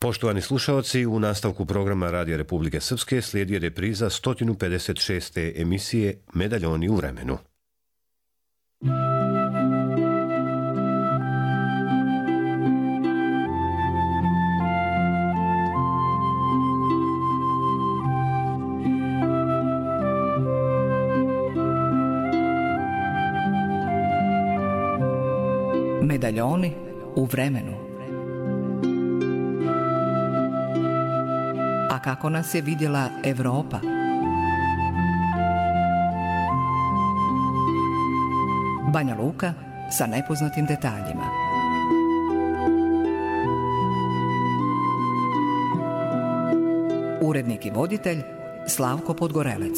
Poštovani slušalci, u nastavku programa Radija Republike Srpske slijedi repriza 156. emisije Medaljoni u vremenu. Medaljoni u vremenu. A kako nas je vidjela Evropa? Banja Luka sa nepoznatim detaljima. Urednik i voditelj Slavko Podgorelec.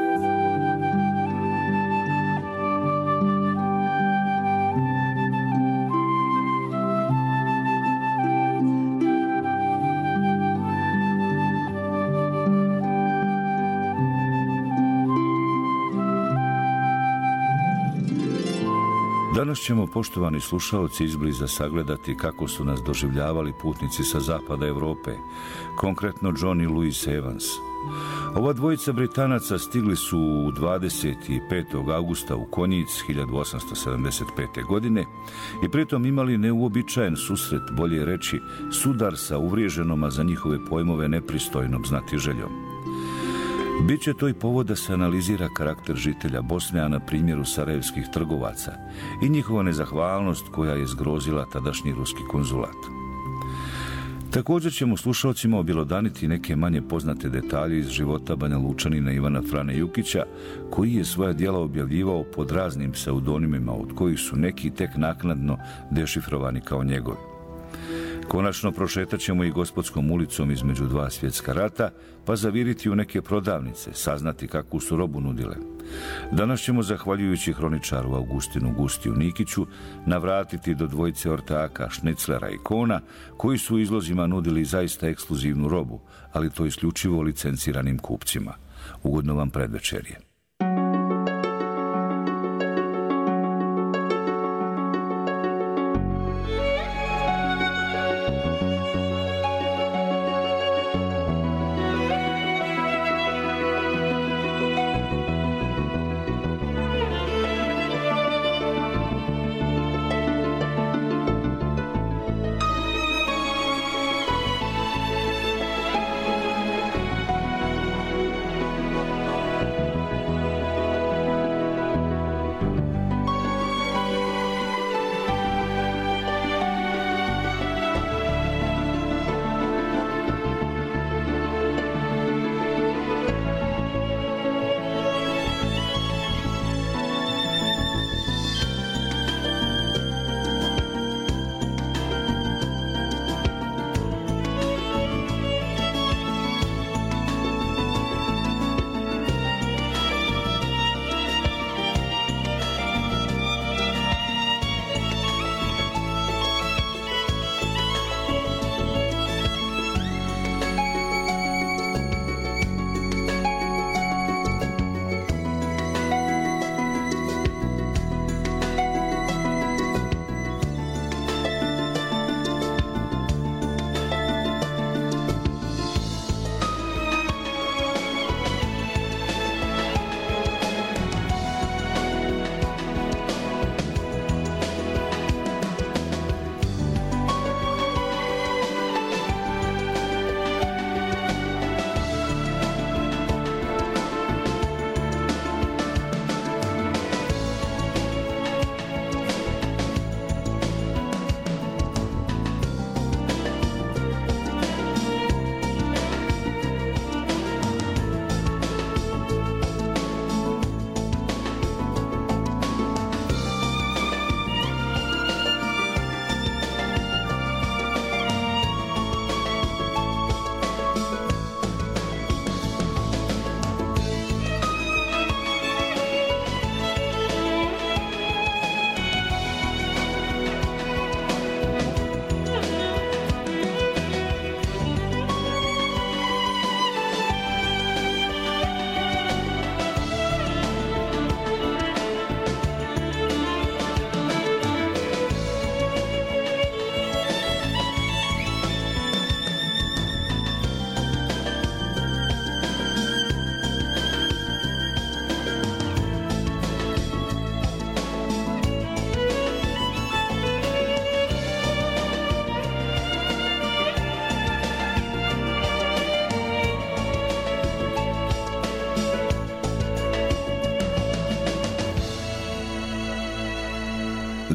Danas ćemo, poštovani slušaoci, izbliza sagledati kako su nas doživljavali putnici sa zapada Europe, konkretno John i Louis Evans. Ova dvojica Britanaca stigli su 25. augusta u Konjic 1875. godine i pritom imali neuobičajen susret, bolje reći sudar sa uvriježenom, a za njihove pojmove nepristojnom znatiželjom. Biće to i povod da se analizira karakter žitelja Bosne, a na primjeru sarajevskih trgovaca i njihova nezahvalnost koja je zgrozila tadašnji ruski konzulat. Također ćemo slušalcima objelodaniti neke manje poznate detalje iz života Banja Lučanina Ivana Frane Jukića, koji je svoja djela objavljivao pod raznim pseudonimima, od kojih su neki tek naknadno dešifrovani kao njegovi. Konačno prošetat ćemo i Gospodskom ulicom između dva svjetska rata, pa zaviriti u neke prodavnice, saznati kakvu su robu nudile. Danas ćemo, zahvaljujući hroničaru Augustinu Gustiju Nikiću, navratiti do dvojice ortaka Šniclera i Kona, koji su u izlozima nudili zaista ekskluzivnu robu, ali to isključivo licenciranim kupcima. Ugodno vam predvečerje.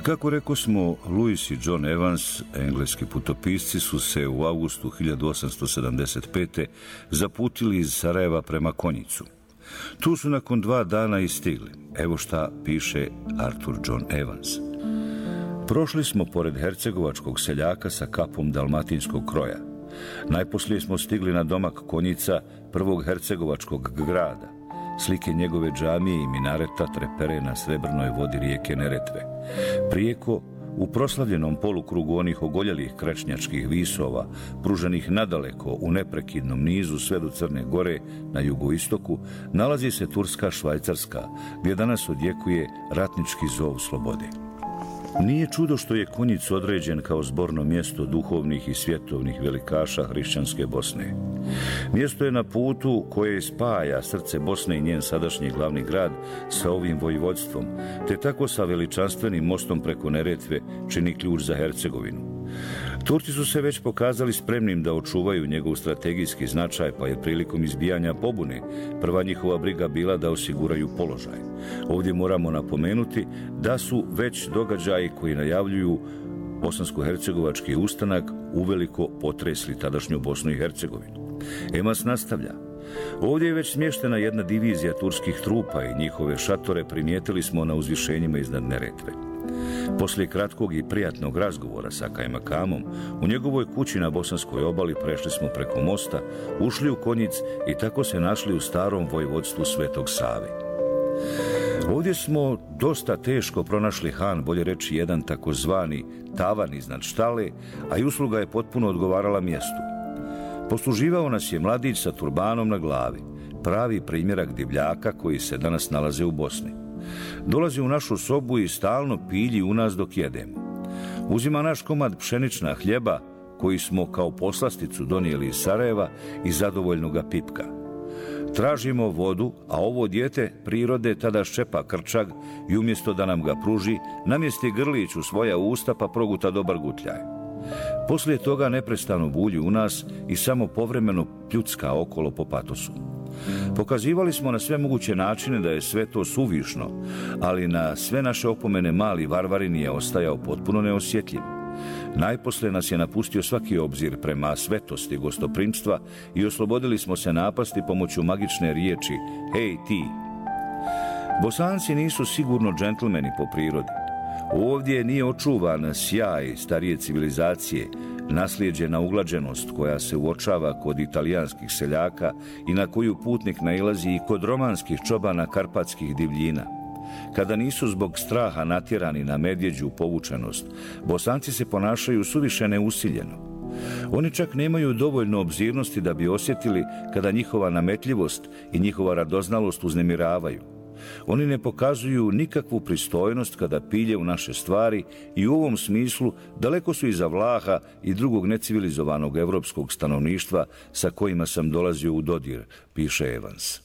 Kako rekosmo, Louis i John Evans, engleski putopisci, su se u avgustu 1875. zaputili iz Sarajeva prema Konjicu. Tu su nakon 2 dana i stigli. Evo šta piše Arthur John Evans. Prošli smo pored hercegovačkog seljaka sa kapom dalmatinskog kroja. Najposlije smo stigli na domak Konjica, prvog hercegovačkog grada. Slike njegove džamije i minareta trepere na srebrnoj vodi rijeke Neretve. Prijeko, u proslavljenom polukrugu onih ogoljelih krečnjačkih visova, pruženih nadaleko u neprekidnom nizu sve do Crne Gore na jugoistoku, nalazi se Turska Švajcarska, gdje danas odjekuje ratnički zov slobode. Nije čudo što je Konjic određen kao zborno mjesto duhovnih i svjetovnih velikaša hrišćanske Bosne. Mjesto je na putu koje spaja srce Bosne i njen sadašnji glavni grad sa ovim vojvodstvom, te tako sa veličanstvenim mostom preko Neretve čini ključ za Hercegovinu. Turci su se već pokazali spremnim da očuvaju njegov strategijski značaj, pa je prilikom izbijanja pobune prva njihova briga bila da osiguraju položaj. Ovdje moramo napomenuti da su već događaji koji najavljuju bosansko-hercegovački ustanak uveliko potresli tadašnju Bosnu i Hercegovinu. Evans nastavlja. Ovdje je već smještena jedna divizija turskih trupa i njihove šatore primijetili smo na uzvišenjima iznad Neretve. Poslije kratkog i prijatnog razgovora sa Kajmakamom, u njegovoj kući na bosanskoj obali prešli smo preko mosta, ušli u Konjic i tako se našli u starom vojvodstvu Svetog Save. Ovdje smo dosta teško pronašli han, bolje reći jedan takozvani tavan iznad štale, a i usluga je potpuno odgovarala mjestu. Posluživao nas je mladić sa turbanom na glavi, pravi primjerak divljaka koji se danas nalaze u Bosni. Dolazi u našu sobu i stalno pilji u nas dok jedemo. Uzima naš komad pšenična hljeba koji smo kao poslasticu donijeli iz Sarajeva i zadovoljno ga pipka. Tražimo vodu, a ovo dijete prirode tada ščepa krčag i umjesto da nam ga pruži, namjesti grlić u svoja usta pa proguta dobar gutljaj. Poslije toga neprestano bulji u nas i samo povremeno pljucka okolo po patosu. Pokazivali smo na sve moguće načine da je sve to suvišno, ali na sve naše opomene mali varvarin je ostajao potpuno neosjetljiv. Najposlije nas je napustio svaki obzir prema svetosti gostoprimstva i oslobodili smo se napasti pomoću magične riječi hej ti. Bosanci nisu sigurno džentlmeni po prirodi. Ovdje nije očuvan sjaj starije civilizacije, naslijeđena uglađenost koja se uočava kod italijanskih seljaka i na koju putnik nailazi i kod romanskih čobana karpatskih divljina. Kada nisu zbog straha natjerani na medvjeđu povučenost, Bosanci se ponašaju suviše neusiljeno. Oni čak nemaju dovoljno obzirnosti da bi osjetili kada njihova nametljivost i njihova radoznalost uznemiravaju. Oni ne pokazuju nikakvu pristojnost kada pilje u naše stvari i u ovom smislu daleko su iza Vlaha i drugog necivilizovanog evropskog stanovništva sa kojima sam dolazio u dodir, piše Evans.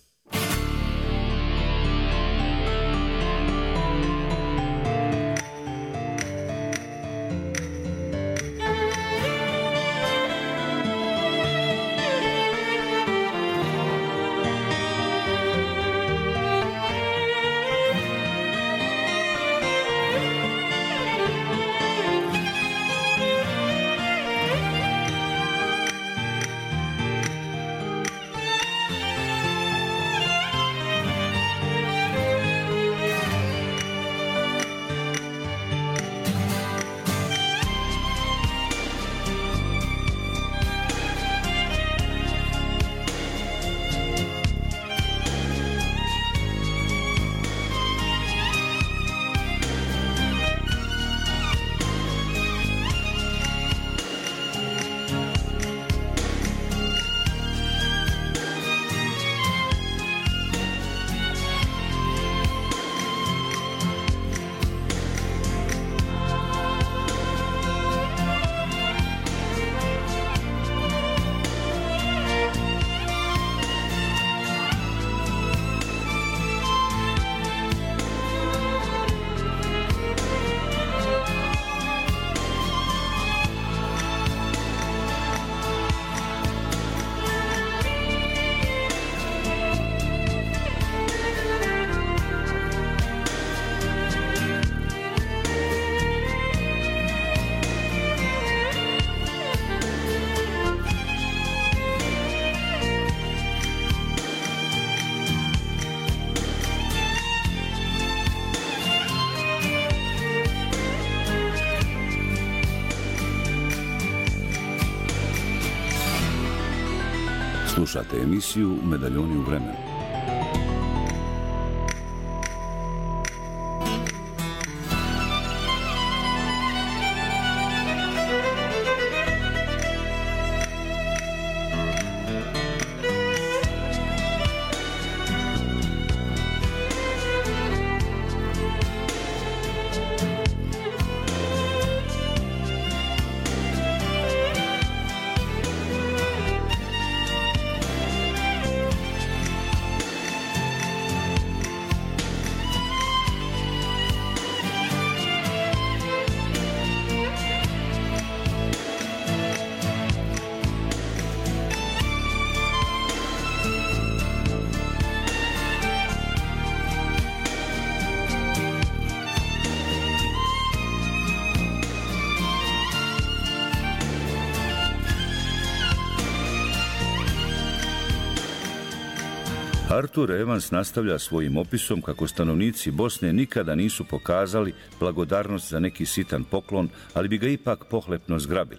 Slušate emisiju Medaljoni u vremenu. Artur Evans nastavlja svojim opisom kako stanovnici Bosne nikada nisu pokazali blagodarnost za neki sitan poklon, ali bi ga ipak pohlepno zgrabili.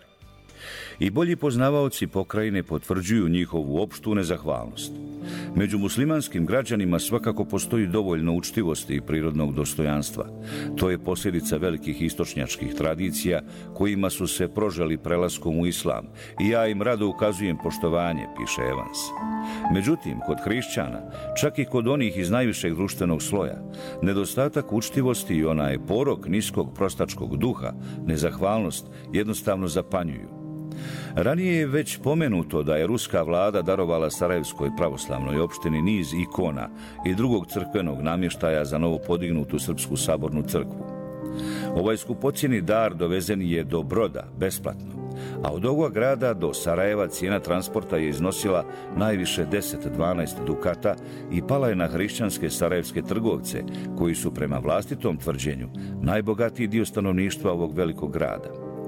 I bolji poznavaoci pokrajine potvrđuju njihovu opštu nezahvalnost. Među muslimanskim građanima svakako postoji dovoljno učtivosti i prirodnog dostojanstva. To je posljedica velikih istočnjačkih tradicija kojima su se proželi prelaskom u islam i ja im rado ukazujem poštovanje, piše Evans. Međutim, kod hrišćana, čak i kod onih iz najvišeg društvenog sloja, nedostatak učtivosti i onaj porok niskog prostačkog duha, nezahvalnost, jednostavno zapanjuju. Ranije je već pomenuto da je ruska vlada darovala Sarajevskoj pravoslavnoj opštini niz ikona i drugog crkvenog namještaja za novo podignutu Srpsku sabornu crkvu. Ovaj skupocjeni dar dovezen je do Broda, besplatno, a od ovog grada do Sarajeva cijena transporta je iznosila najviše 10-12 dukata i pala je na hrišćanske sarajevske trgovce, koji su prema vlastitom tvrđenju najbogatiji dio stanovništva ovog velikog grada.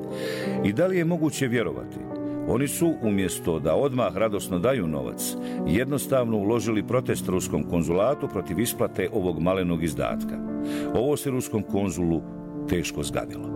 I da li je moguće vjerovati? Oni su, umjesto da odmah radosno daju novac, jednostavno uložili protest ruskom konzulatu protiv isplate ovog malenog izdatka. Ovo se ruskom konzulu teško zgadilo.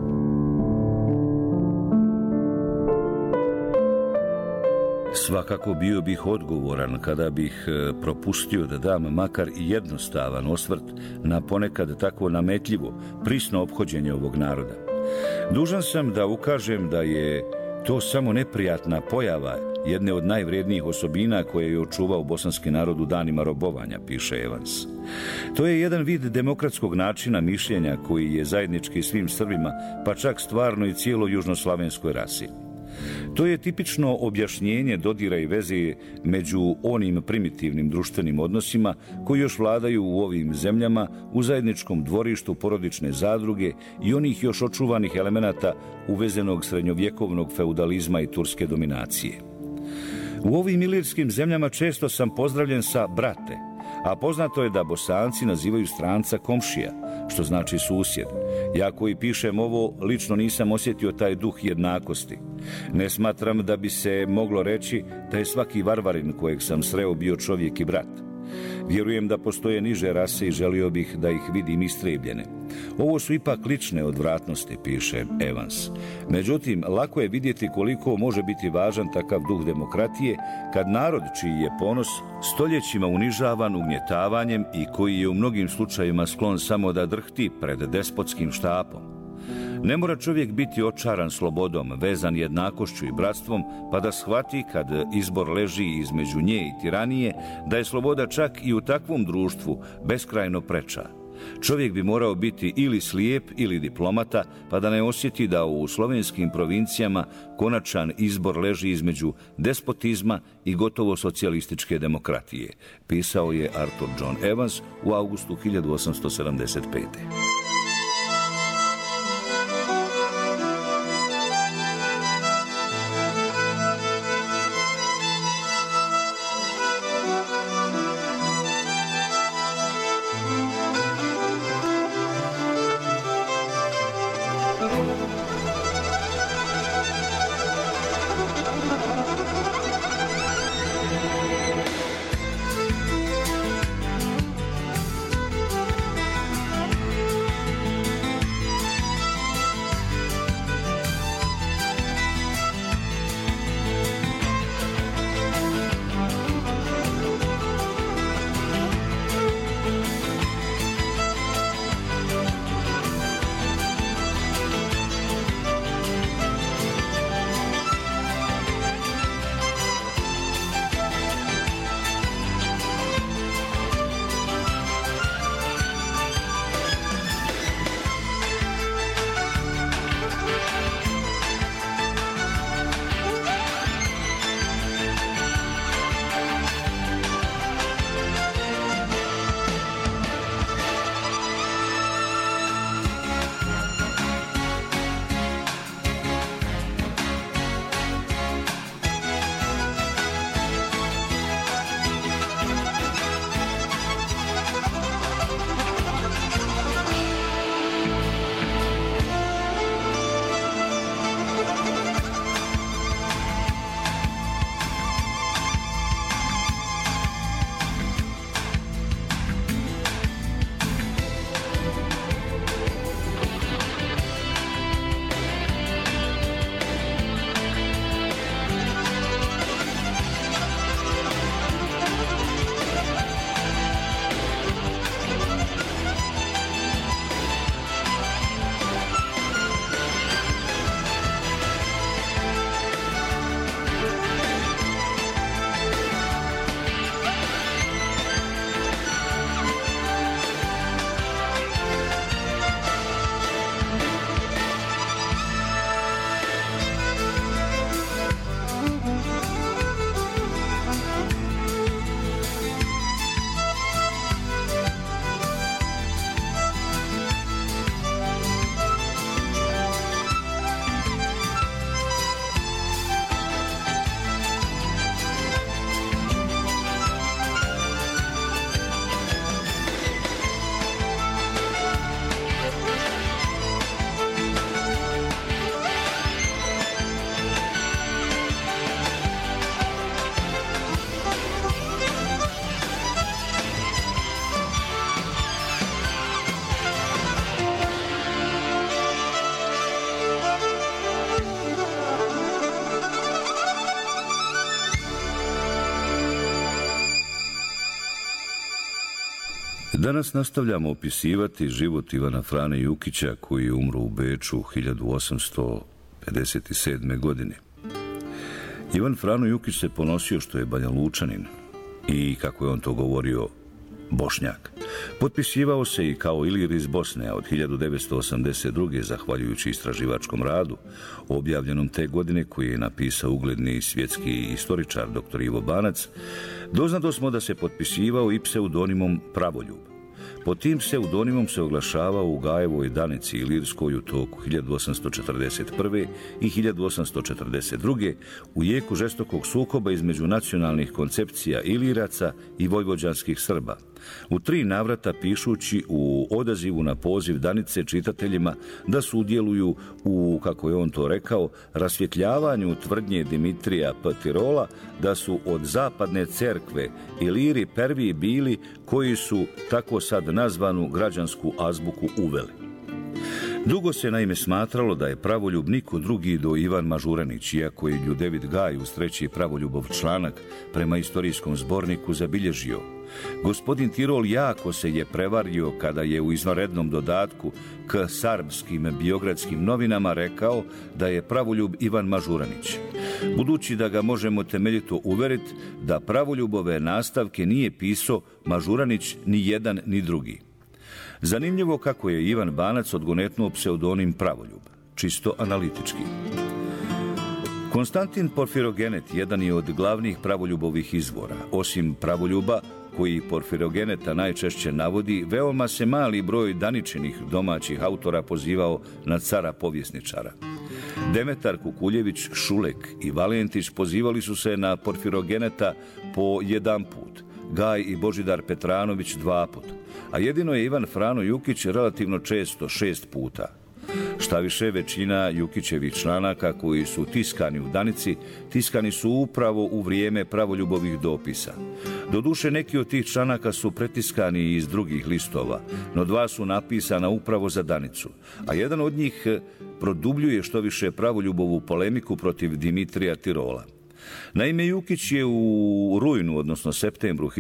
Svakako bio bih odgovoran kada bih propustio da dam makar i jednostavan osvrt na ponekad tako nametljivo, prisno ophođenje ovog naroda. Dužan sam da ukažem da je to samo neprijatna pojava jedne od najvrijednijih osobina koje je očuvao bosanski narod u danima robovanja, piše Evans. To je jedan vid demokratskog načina mišljenja koji je zajednički svim Srbima, pa čak stvarno i cijeloj južnoslavenskoj rasi. To je tipično objašnjenje dodira i veze među onim primitivnim društvenim odnosima koji još vladaju u ovim zemljama u zajedničkom dvorištu porodične zadruge i onih još očuvanih elemenata uvezenog srednjovjekovnog feudalizma i turske dominacije. U ovim ilirskim zemljama često sam pozdravljen sa brate, a poznato je da Bosanci nazivaju stranca komšija, što znači susjed. Ja koji pišem ovo, lično nisam osjetio taj duh jednakosti. Ne smatram da bi se moglo reći da je svaki varvarin kojeg sam sreo bio čovjek i brat. Vjerujem da postoje niže rase i želio bih da ih vidim istrebljene. Ovo su ipak lične odvratnosti, piše Evans. Međutim, lako je vidjeti koliko može biti važan takav duh demokratije kad narod čiji je ponos stoljećima unižavan ugnjetavanjem i koji je u mnogim slučajevima sklon samo da drhti pred despotskim štapom. Ne mora čovjek biti očaran slobodom, vezan jednakošću i bratstvom, pa da shvati kad izbor leži između nje i tiranije, da je sloboda čak i u takvom društvu beskrajno preča. Čovjek bi morao biti ili slijep ili diplomata, pa da ne osjeti da u slovenskim provincijama konačan izbor leži između despotizma i gotovo socijalističke demokratije, pisao je Arthur John Evans u augustu 1875. Danas nastavljamo opisivati život Ivana Frane Jukića, koji je umro u Beču 1857. godine. Ivan Frano Jukić se ponosio što je Banja Lučanin i, kako je on to govorio, Bošnjak. Potpisivao se i kao Ilir iz Bosne, a od 1982. zahvaljujući istraživačkom radu, objavljenom te godine, koji je napisao ugledni svjetski istoričar dr. Ivo Banac, doznato smo da se potpisivao i pseudonimom Pravoljub. Pod tim pseudonimom se oglašavao u Gajevoj Danici Ilirskoj u toku 1841. i 1842. u jeku žestokog sukoba između nacionalnih koncepcija Iliraca i vojvođanskih Srba. U 3 navrata pišući u odazivu na poziv Danice čitateljima da sudjeluju u, kako je on to rekao, rasvjetljavanju tvrdnje Dimitrija P. Tirola da su od zapadne cerkve Iliri prvi bili koji su tako sad nazvanu građansku azbuku uveli. Dugo se naime smatralo da je Pravoljub niko drugi do Ivan Mažuranić, iako je Ljudevit Gaj uz 3. Pravoljubov članak prema istorijskom zborniku zabilježio: gospodin Tirol jako se je prevario kada je u izvanrednom dodatku k Sarbskim biogradskim novinama rekao da je Pravoljub Ivan Mažuranić, budući da ga možemo temeljito uveriti da Pravoljubove nastavke nije pisao Mažuranić ni jedan ni drugi. Zanimljivo kako je Ivan Banac odgonetnuo pseudonim Pravoljub, čisto analitički. Konstantin Porfirogenet jedan je od glavnih Pravoljubovih izvora. Osim Pravoljuba, koji Porfirogeneta najčešće navodi, veoma se mali broj daničinih domaćih autora pozivao na cara povjesničara. Demetar Kukuljević, Šulek i Valentić pozivali su se na Porfirogeneta po jedan put, Gaj i Božidar Petranović 2 puta, a jedino je Ivan Frano Jukić relativno često 6 puta. Šta više, većina Jukićevih članaka koji su tiskani u Danici, tiskani su upravo u vrijeme Pravoljubovih dopisa. Doduše, neki od tih članaka su pretiskani iz drugih listova, no 2 su napisana upravo za Danicu, a jedan od njih produbljuje što više Pravoljubovu polemiku protiv Dimitrija Tirola. Naime, Jukić je u rujnu, odnosno septembru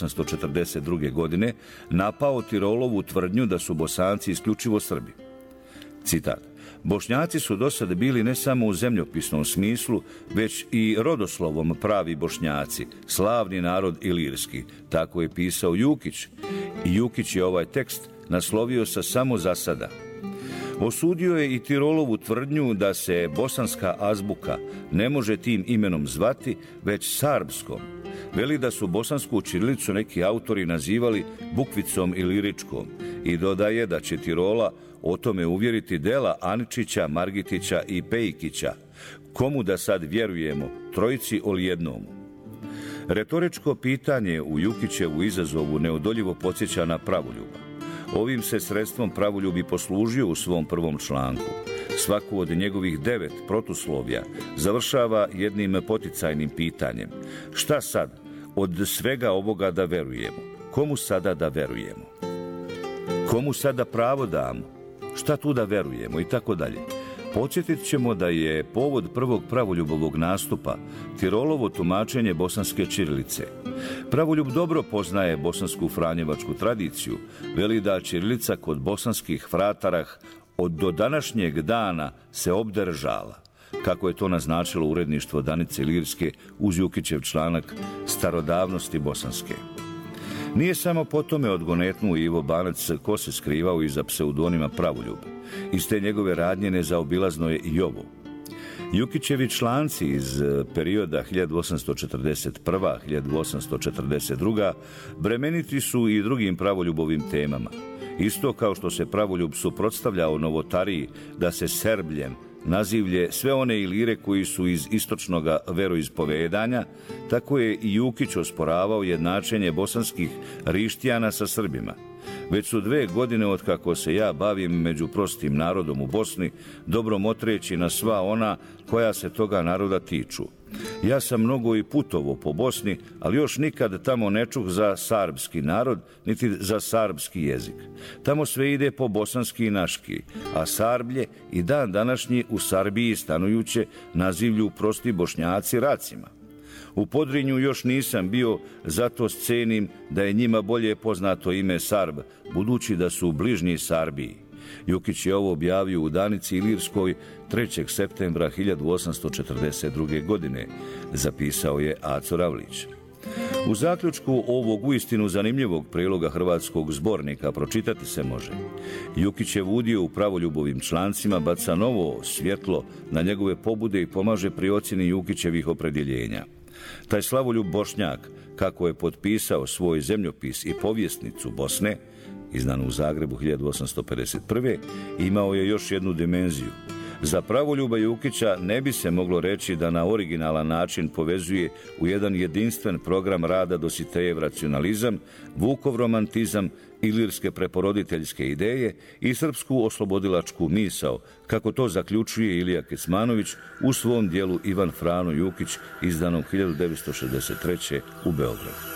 1842. godine napao Tirolovu tvrdnju da su Bosanci isključivo Srbi. Citat: Bošnjaci su do sada bili ne samo u zemljopisnom smislu, već i rodoslovom pravi Bošnjaci, slavni narod ilirski. Tako je pisao Jukić. I Jukić je ovaj tekst naslovio sa samo za sada. Osudio je i Tirolovu tvrdnju da se bosanska azbuka ne može tim imenom zvati, već sarbskom. Veli da su bosansku ćirilicu neki autori nazivali bukvicom iliričkom i dodaje da će Tirola o tome uvjeriti dela Aničića, Margitića i Pejkića. Komu da sad vjerujemo, trojici ili jednomu? Retoričko pitanje u Jukićevu izazovu neodoljivo podsjeća na Pravoljuba. Ovim se sredstvom Pravoljub i poslužio u svom prvom članku. Svaku od njegovih 9 protuslovja završava jednim poticajnim pitanjem. Šta sad od svega ovoga da verujemo? Komu sada da verujemo? Komu sada pravo damo? Šta tu da verujemo? I tako dalje. Podsjetit ćemo da je povod prvog Pravoljubovog nastupa Tirolovo tumačenje bosanske ćirilice. Pravoljub dobro poznaje bosansku franjevačku tradiciju, veli da ćirilica kod bosanskih fratarah od do današnjeg dana se obdržala, kako je to naznačilo uredništvo Danice Ilirske uz Jukićev članak Starodavnosti bosanske. Nije samo po tome odgonetnuo Ivo Banac ko se skrivao iza pseudonima Pravoljub. Iz te njegove radnje nezaobilazno je i ovo. Jukićevi članci iz perioda 1841-1842 bremeniti su i drugim Pravoljubovim temama. Isto kao što se Pravoljub suprotstavljao novotariji da se Serbljem nazivlje sve one Ilire koji su iz istočnog veroispovedanja, tako je i Jukić osporavao jednačenje bosanskih Rištijana sa Srbima. Već su 2 godine od kako se ja bavim među prostim narodom u Bosni, dobro motreći na sva ona koja se toga naroda tiču. Ja sam mnogo i putovo po Bosni, ali još nikad tamo ne čuh za sarbski narod, niti za sarbski jezik. Tamo sve ide po bosanski i naški, a Sarblje i dan današnji u Srbiji stanujuće nazivlju prosti Bošnjaci racima. U Podrinju još nisam bio, zato scenim da je njima bolje poznato ime Sarb, budući da su bližnji Srbiji. Jukić je ovo objavio u Danici Ilirskoj 3. septembra 1842. godine, zapisao je Aco Ravlić. U zaključku ovog uistinu zanimljivog priloga hrvatskog zbornika pročitati se može: Jukićev udio u pravoljubovim člancima baca novo svjetlo na njegove pobude i pomaže pri ocjeni Jukićevih opredjeljenja. Taj slavoljub Bošnjak, kako je potpisao svoj zemljopis i povjesnicu Bosne, izdanu u Zagrebu 1851. imao je još jednu dimenziju. Za pravoljuba Jukića ne bi se moglo reći da na originalan način povezuje u jedan jedinstven program rada Dositejev racionalizam, Vukov romantizam, ilirske preporoditeljske ideje i srpsku oslobodilačku misao, kako to zaključuje Ilija Kecmanović u svom dijelu Ivan Frano Jukić, izdanom 1963. u Beogradu.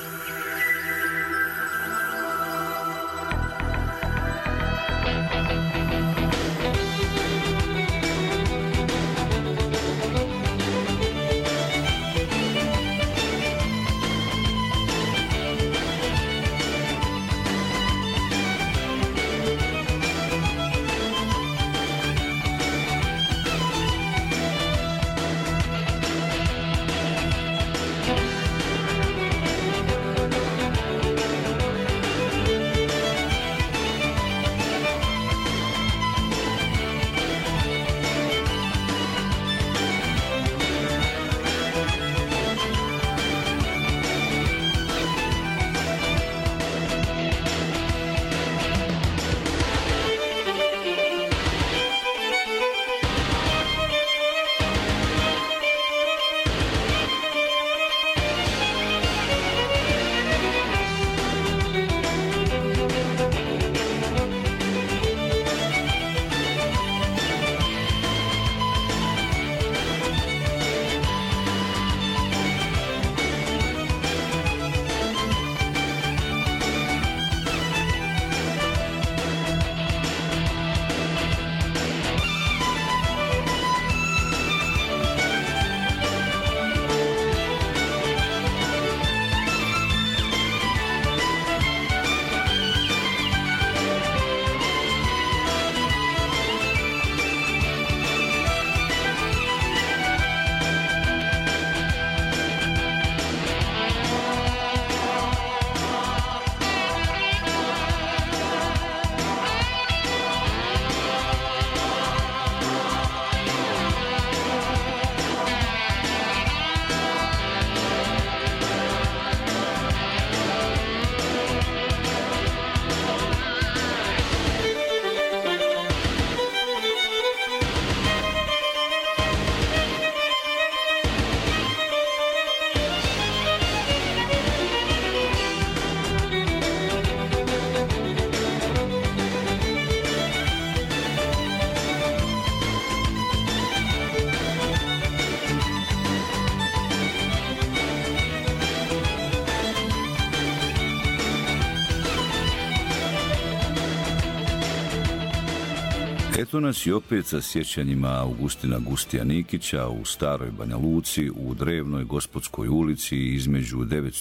Eto nas i opet sa sjećanjima Augustina Gustija Nikića u Staroj Banja Luci, u drevnoj Gospodskoj ulici između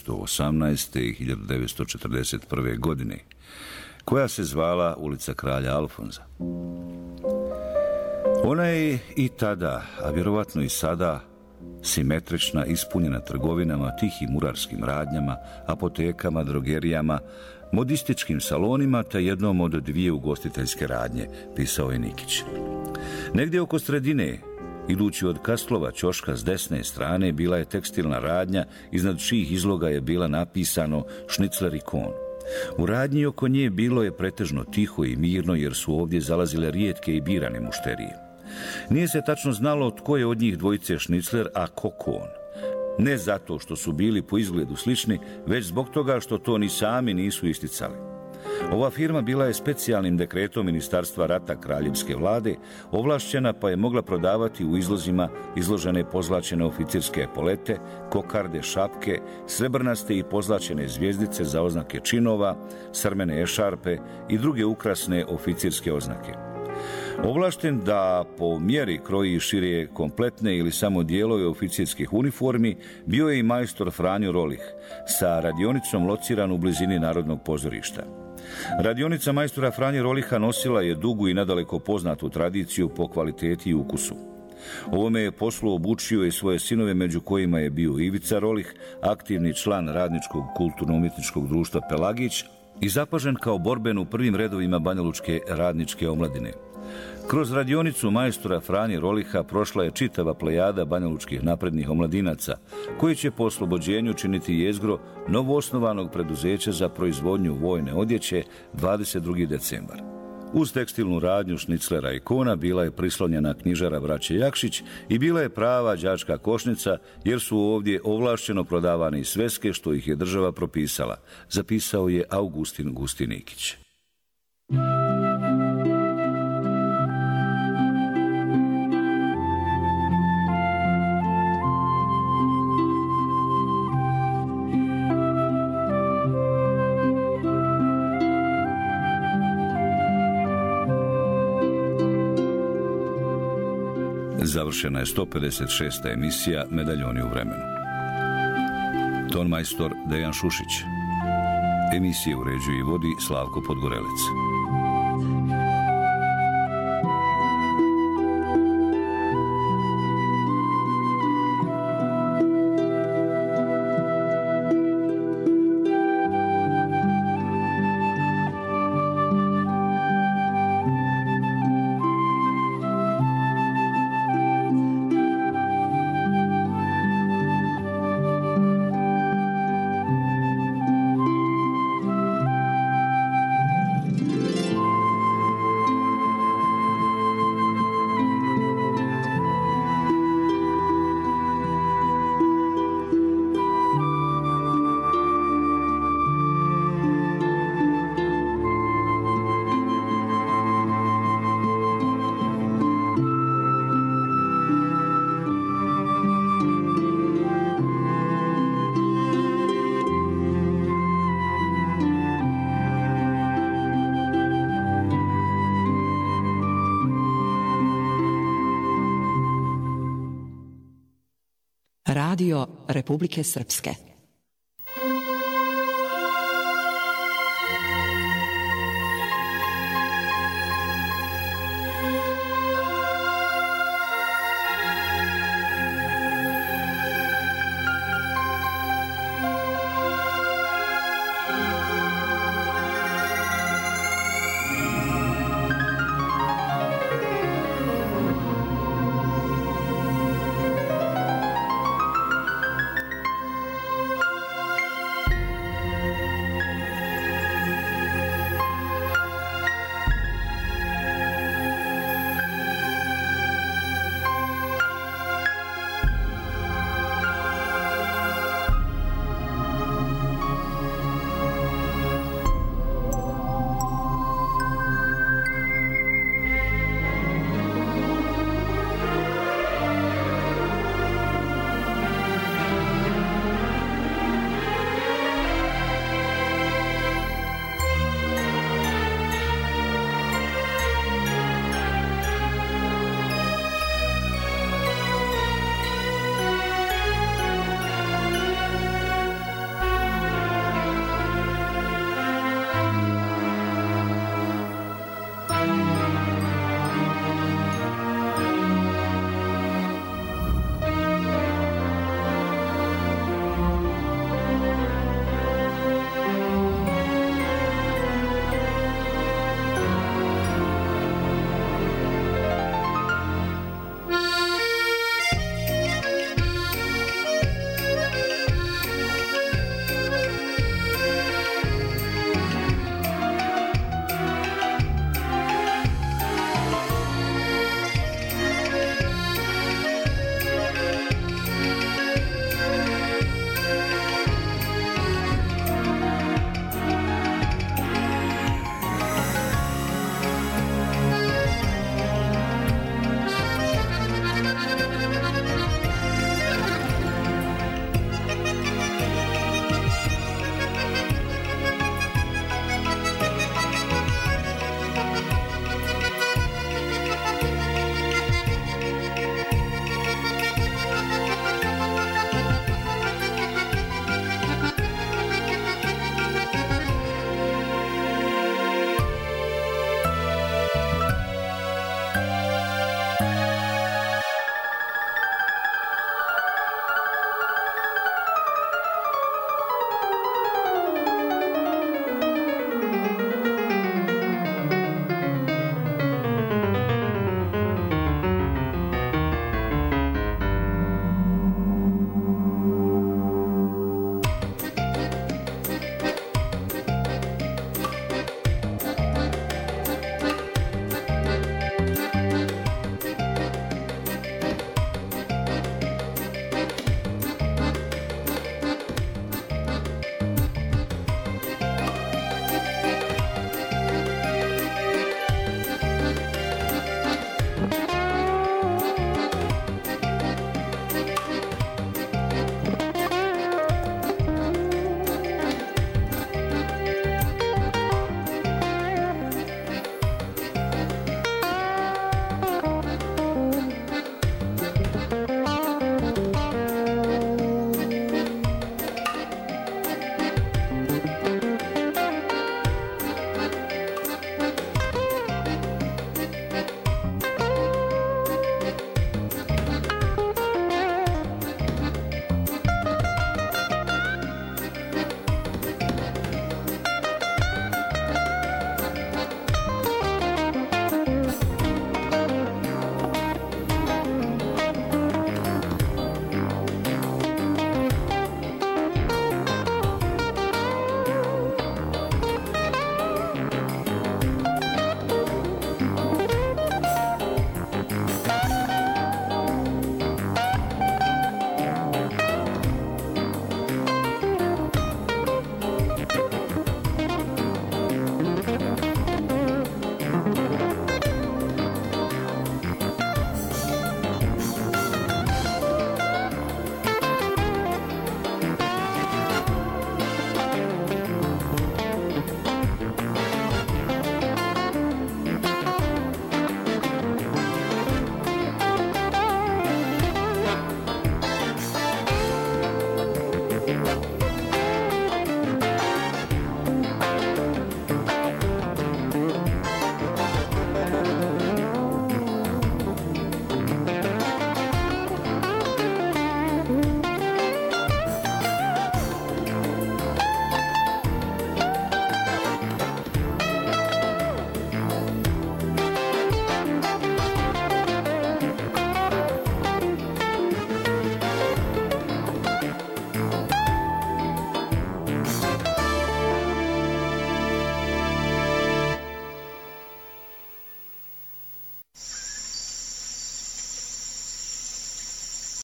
918. i 1941. godine, koja se zvala ulica Kralja Alfonza. Ona je i tada, a vjerovatno i sada, simetrična, ispunjena trgovinama, tihim urarskim radnjama, apotekama, drogerijama, modističkim salonima te jednom od dvije ugostiteljske radnje, pisao je Nikić. Negdje oko sredine, idući od Kastlova ćoška s desne strane, bila je tekstilna radnja, iznad čijih izloga je bila napisano Šnicler i Kon. U radnji oko nje bilo je pretežno tiho i mirno, jer su ovdje zalazile rijetke i birane mušterije. Nije se tačno znalo tko je od njih dvojice Šnicler, a ko Kon. Ne zato što su bili po izgledu slični, već zbog toga što to ni sami nisu isticali. Ova firma bila je specijalnim dekretom Ministarstva rata kraljevske vlade ovlašćena, pa je mogla prodavati u izlozima izložene pozlačene oficirske epolete, kokarde, šapke, srebrnaste i pozlačene zvjezdice za oznake činova, srmene ešarpe i druge ukrasne oficirske oznake. Ovlašten da po mjeri kroji i šire kompletne ili samo dijelove oficirskih uniformi bio je i majstor Franjo Rolih sa radionicom lociran u blizini Narodnog pozorišta. Radionica majstora Franje Roliha nosila je dugu i nadaleko poznatu tradiciju po kvaliteti i ukusu. Ovome je poslu obučio i svoje sinove, među kojima je bio Ivica Rolih, aktivni član Radničkog kulturno-umjetničkog društva Pelagić i zapažen kao borben u prvim redovima banjalučke radničke omladine. Kroz radionicu majstora Franje Roliha prošla je čitava plejada banjalučkih naprednih omladinaca, koji će po oslobođenju činiti jezgro novoosnovanog preduzeća za proizvodnju vojne odjeće 22. decembar. Uz tekstilnu radnju šniclera i kona bila je prislonjena knjižara braće Jakšić i bila je prava đačka košnica, jer su ovdje ovlašćeno prodavane i sveske što ih je država propisala, zapisao je Augustin Gustinikić. Završena je 156. emisija Medaljoni u vremenu. Tonmajstor Dejan Šušić. Emisije uređuje i vodi Slavko Podgorelec. Radio Republike Srpske.